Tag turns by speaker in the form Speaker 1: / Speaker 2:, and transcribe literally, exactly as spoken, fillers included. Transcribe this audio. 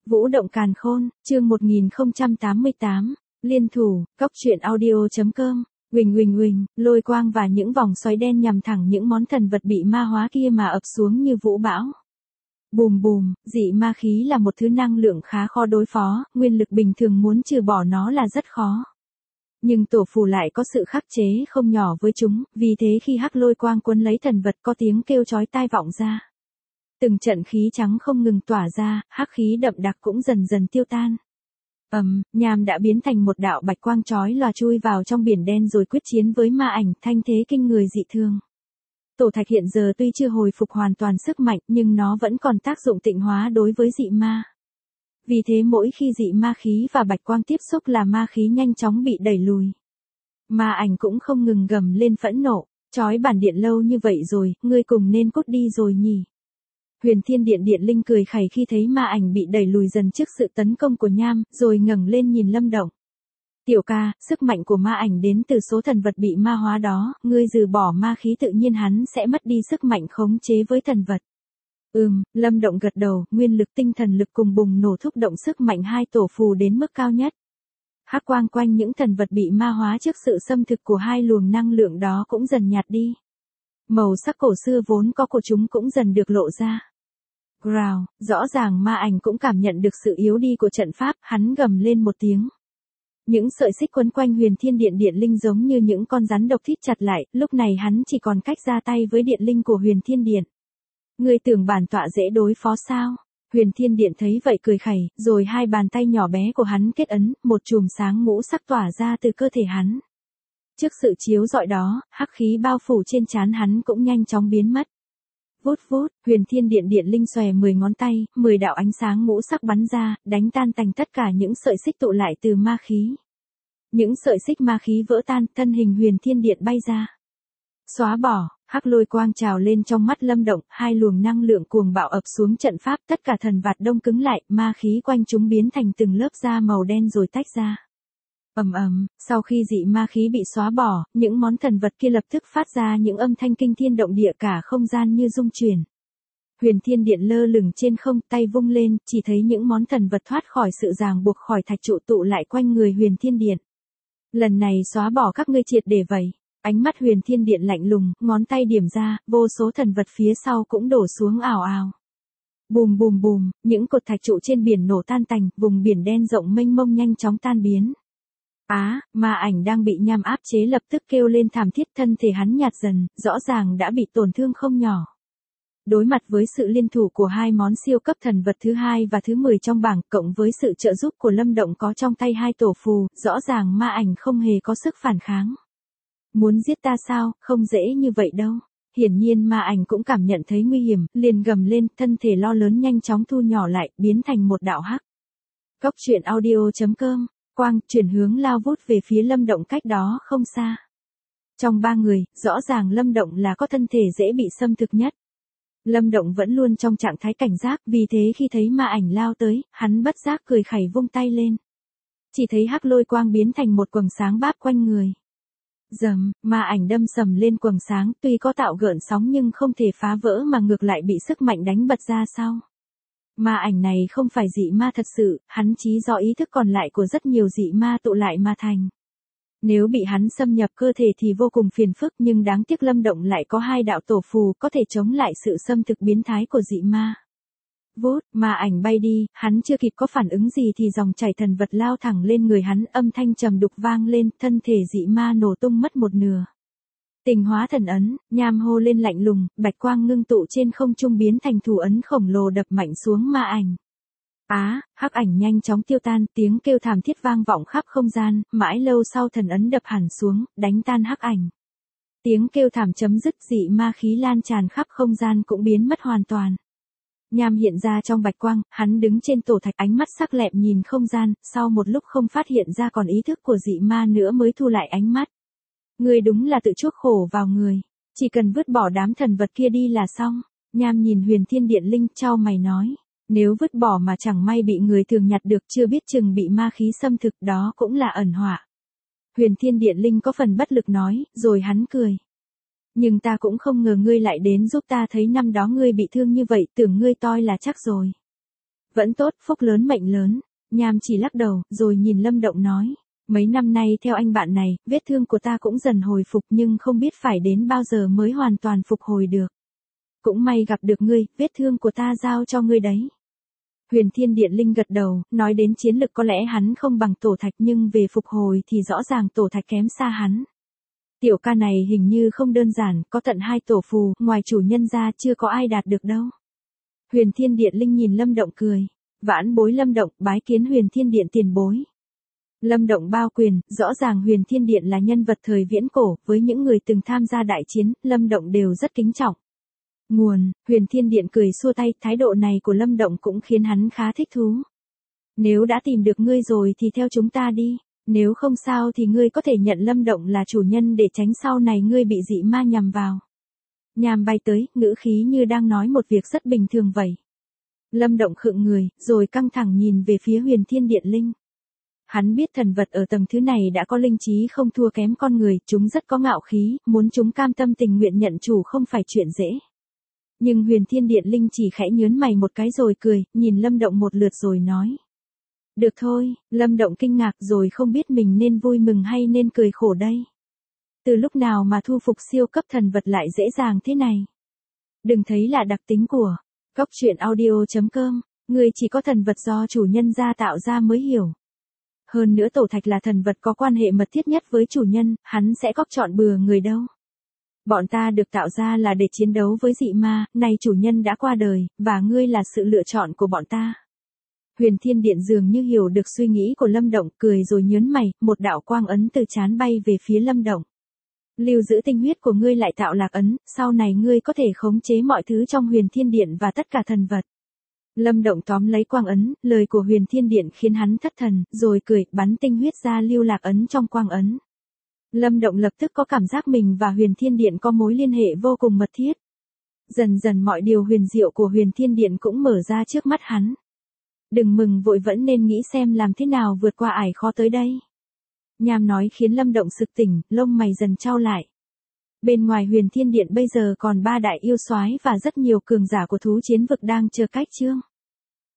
Speaker 1: Vũ động càn khôn, chương một nghìn không trăm tám mươi tám, liên thủ, cốc truyện audio.com, huỳnh huỳnh huỳnh, lôi quang và những vòng xoáy đen nhằm thẳng những món thần vật bị ma hóa kia mà ập xuống như vũ bão. Bùm bùm, dị ma khí là một thứ năng lượng khá khó đối phó, nguyên lực bình thường muốn trừ bỏ nó là rất khó. Nhưng tổ phù lại có sự khắc chế không nhỏ với chúng, vì thế khi hắc lôi quang cuốn lấy thần vật có tiếng kêu chói tai vọng ra. Từng trận khí trắng không ngừng tỏa ra, hắc khí đậm đặc cũng dần dần tiêu tan. Ầm, um, nham đã biến thành một đạo bạch quang chói lòa chui vào trong biển đen rồi quyết chiến với ma ảnh, thanh thế kinh người dị thường. Tổ thạch hiện giờ tuy chưa hồi phục hoàn toàn sức mạnh nhưng nó vẫn còn tác dụng tịnh hóa đối với dị ma. Vì thế mỗi khi dị ma khí và bạch quang tiếp xúc là ma khí nhanh chóng bị đẩy lùi. Ma ảnh cũng không ngừng gầm lên phẫn nộ, chói bản điện lâu như vậy rồi, ngươi cùng nên cút đi rồi nhỉ. Huyền Thiên Điện Điện Linh cười khẩy khi thấy ma ảnh bị đẩy lùi dần trước sự tấn công của nham, rồi ngẩng lên nhìn Lâm Động. Tiểu ca, sức mạnh của ma ảnh đến từ số thần vật bị ma hóa đó, ngươi trừ bỏ ma khí tự nhiên hắn sẽ mất đi sức mạnh khống chế với thần vật. Ừm, Lâm Động gật đầu, nguyên lực tinh thần lực cùng bùng nổ thúc động sức mạnh hai tổ phù đến mức cao nhất. Hắc quang quanh những thần vật bị ma hóa trước sự xâm thực của hai luồng năng lượng đó cũng dần nhạt đi. Màu sắc cổ xưa vốn có của chúng cũng dần được lộ ra. Growl, rõ ràng ma ảnh cũng cảm nhận được sự yếu đi của trận pháp, hắn gầm lên một tiếng. Những sợi xích quấn quanh Huyền Thiên Điện Điện Linh giống như những con rắn độc thít chặt lại, lúc này hắn chỉ còn cách ra tay với Điện Linh của Huyền Thiên Điện. Ngươi tưởng bản tọa dễ đối phó sao? Huyền Thiên Điện thấy vậy cười khẩy, rồi hai bàn tay nhỏ bé của hắn kết ấn, một chùm sáng ngũ sắc tỏa ra từ cơ thể hắn. Trước sự chiếu rọi đó, hắc khí bao phủ trên trán hắn cũng nhanh chóng biến mất. Vút vút, Huyền Thiên Điện Điện Linh xòe mười ngón tay, mười đạo ánh sáng ngũ sắc bắn ra, đánh tan tành tất cả những sợi xích tụ lại từ ma khí. Những sợi xích ma khí vỡ tan, thân hình Huyền Thiên Điện bay ra. Xóa bỏ, hắc lôi quang trào lên trong mắt Lâm Động, hai luồng năng lượng cuồng bạo ập xuống trận pháp, tất cả thần vạt đông cứng lại, ma khí quanh chúng biến thành từng lớp da màu đen rồi tách ra. Ầm ầm, sau khi dị ma khí bị xóa bỏ, những món thần vật kia lập tức phát ra những âm thanh kinh thiên động địa, cả không gian như rung chuyển. Huyền Thiên Điện lơ lửng trên không, tay vung lên, chỉ thấy những món thần vật thoát khỏi sự ràng buộc khỏi thạch trụ tụ lại quanh người Huyền Thiên Điện. Lần này xóa bỏ các ngươi triệt để vậy. Ánh mắt Huyền Thiên Điện lạnh lùng, ngón tay điểm ra, vô số thần vật phía sau cũng đổ xuống ào ào. Bùm bùm bùm, những cột thạch trụ trên biển nổ tan tành, vùng biển đen rộng mênh mông nhanh chóng tan biến. Á, ma ảnh đang bị nham áp chế lập tức kêu lên thảm thiết, thân thể hắn nhạt dần, rõ ràng đã bị tổn thương không nhỏ. Đối mặt với sự liên thủ của hai món siêu cấp thần vật thứ hai và thứ mười trong bảng, cộng với sự trợ giúp của Lâm Động có trong tay hai tổ phù, rõ ràng ma ảnh không hề có sức phản kháng. Muốn giết ta sao, không dễ như vậy đâu. Hiển nhiên ma ảnh cũng cảm nhận thấy nguy hiểm, liền gầm lên, thân thể lo lớn nhanh chóng thu nhỏ lại, biến thành một đạo hắc. Cốc truyện audio.com, quang, chuyển hướng lao vút về phía Lâm Động cách đó không xa. Trong ba người, rõ ràng Lâm Động là có thân thể dễ bị xâm thực nhất. Lâm Động vẫn luôn trong trạng thái cảnh giác, vì thế khi thấy ma ảnh lao tới, hắn bất giác cười khẩy vung tay lên. Chỉ thấy hắc lôi quang biến thành một quầng sáng báp quanh người. Dầm, ma ảnh đâm sầm lên quầng sáng, tuy có tạo gợn sóng nhưng không thể phá vỡ mà ngược lại bị sức mạnh đánh bật ra sau. Ma ảnh này không phải dị ma thật sự, hắn chỉ do ý thức còn lại của rất nhiều dị ma tụ lại mà thành. Nếu bị hắn xâm nhập cơ thể thì vô cùng phiền phức, nhưng đáng tiếc Lâm Động lại có hai đạo tổ phù có thể chống lại sự xâm thực biến thái của dị ma. Vút, ma ảnh bay đi, hắn chưa kịp có phản ứng gì thì dòng chảy thần vật lao thẳng lên người hắn, âm thanh trầm đục vang lên, thân thể dị ma nổ tung mất một nửa. Tình hóa thần ấn, nham hô lên lạnh lùng, bạch quang ngưng tụ trên không trung biến thành thủ ấn khổng lồ đập mạnh xuống ma ảnh. Á, hắc ảnh nhanh chóng tiêu tan, tiếng kêu thảm thiết vang vọng khắp không gian, mãi lâu sau thần ấn đập hẳn xuống, đánh tan hắc ảnh. Tiếng kêu thảm chấm dứt, dị ma khí lan tràn khắp không gian cũng biến mất hoàn toàn. Nham hiện ra trong bạch quang, hắn đứng trên tổ thạch, ánh mắt sắc lẹm nhìn không gian, sau một lúc không phát hiện ra còn ý thức của dị ma nữa mới thu lại ánh mắt. Ngươi đúng là tự chuốc khổ vào người, chỉ cần vứt bỏ đám thần vật kia đi là xong. Nham nhìn Huyền Thiên Điện Linh, chau mày nói, nếu vứt bỏ mà chẳng may bị người thường nhặt được, chưa biết chừng bị ma khí xâm thực, đó cũng là ẩn họa. Huyền Thiên Điện Linh có phần bất lực nói, rồi hắn cười. Nhưng ta cũng không ngờ ngươi lại đến giúp ta, thấy năm đó ngươi bị thương như vậy, tưởng ngươi toi là chắc rồi. Vẫn tốt, phúc lớn mệnh lớn. Nham chỉ lắc đầu, rồi nhìn Lâm Động nói. Mấy năm nay theo anh bạn này, vết thương của ta cũng dần hồi phục nhưng không biết phải đến bao giờ mới hoàn toàn phục hồi được. Cũng may gặp được ngươi, vết thương của ta giao cho ngươi đấy. Huyền Thiên Điện Linh gật đầu, nói đến chiến lực có lẽ hắn không bằng Tổ Thạch nhưng về phục hồi thì rõ ràng Tổ Thạch kém xa hắn. Tiểu ca này hình như không đơn giản, có tận hai tổ phù, ngoài chủ nhân ra chưa có ai đạt được đâu. Huyền Thiên Điện Linh nhìn Lâm Động cười. Vãn bối Lâm Động, bái kiến Huyền Thiên Điện tiền bối. Lâm Động bao quyền, rõ ràng Huyền Thiên Điện là nhân vật thời viễn cổ, với những người từng tham gia đại chiến, Lâm Động đều rất kính trọng. Nguồn, Huyền Thiên Điện cười xua tay, thái độ này của Lâm Động cũng khiến hắn khá thích thú. Nếu đã tìm được ngươi rồi thì theo chúng ta đi, nếu không sao thì ngươi có thể nhận Lâm Động là chủ nhân để tránh sau này ngươi bị dị ma nhằm vào. Nhàm bay tới, ngữ khí như đang nói một việc rất bình thường vậy. Lâm Động khựng người, rồi căng thẳng nhìn về phía Huyền Thiên Điện Linh. Hắn biết thần vật ở tầng thứ này đã có linh trí không thua kém con người, chúng rất có ngạo khí, muốn chúng cam tâm tình nguyện nhận chủ không phải chuyện dễ. Nhưng Huyền Thiên Điện Linh chỉ khẽ nhớn mày một cái rồi cười, nhìn Lâm Động một lượt rồi nói. Được thôi, Lâm Động kinh ngạc rồi không biết mình nên vui mừng hay nên cười khổ đây. Từ lúc nào mà thu phục siêu cấp thần vật lại dễ dàng thế này? Đừng thấy là đặc tính của Cóc Truyện Audio chấm com, người chỉ có thần vật do chủ nhân gia tạo ra mới hiểu. Hơn nữa Tổ Thạch là thần vật có quan hệ mật thiết nhất với chủ nhân, hắn sẽ cóc chọn bừa người đâu. Bọn ta được tạo ra là để chiến đấu với dị ma, nay chủ nhân đã qua đời, và ngươi là sự lựa chọn của bọn ta. Huyền Thiên Điện dường như hiểu được suy nghĩ của Lâm Động, cười rồi nhớn mày, một đạo quang ấn từ trán bay về phía Lâm Động. Lưu giữ tinh huyết của ngươi lại tạo lạc ấn, sau này ngươi có thể khống chế mọi thứ trong Huyền Thiên Điện và tất cả thần vật. Lâm Động tóm lấy quang ấn, lời của Huyền Thiên Điện khiến hắn thất thần, rồi cười, bắn tinh huyết ra lưu lạc ấn trong quang ấn. Lâm Động lập tức có cảm giác mình và Huyền Thiên Điện có mối liên hệ vô cùng mật thiết. Dần dần mọi điều huyền diệu của Huyền Thiên Điện cũng mở ra trước mắt hắn. Đừng mừng vội, vẫn nên nghĩ xem làm thế nào vượt qua ải khó tới đây. Nham nói khiến Lâm Động sực tỉnh, lông mày dần chau lại. Bên ngoài Huyền Thiên Điện bây giờ còn ba đại yêu soái và rất nhiều cường giả của thú chiến vực đang chờ cách chương.